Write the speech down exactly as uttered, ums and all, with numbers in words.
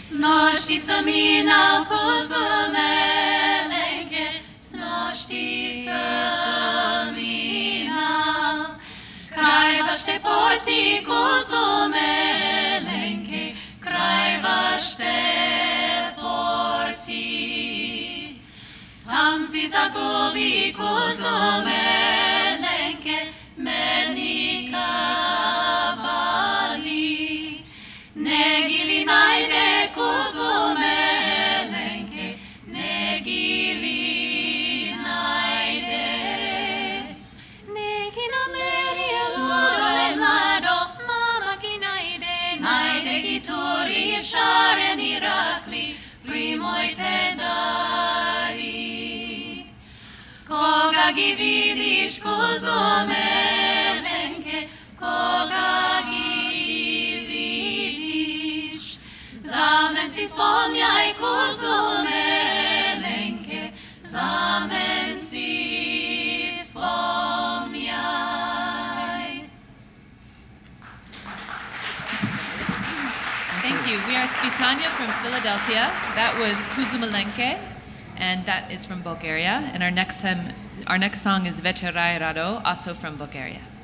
Snošti samina kuzumelenke, snošti samina. Kraj vašte porti kuzumelenke, kraj vašte porti. Tam si zagubi kuzumelenke, meni kavali. Negili najde kuzumelenke, negili najde. Neki nameri ludo e mlado, mama ki najde. Najde ki turi šareni rakli, primojte dari. Koga gi vidiš kuzumelenke, koga gi Zamen si spomnjaj kuzumelenke, zamen si spomnjaj. Thank you. We are Svitania from Philadelphia. That was Kuzumelenke, and that is from Bulgaria. And our next, um, our next song is Večeraj Rado, also from Bulgaria.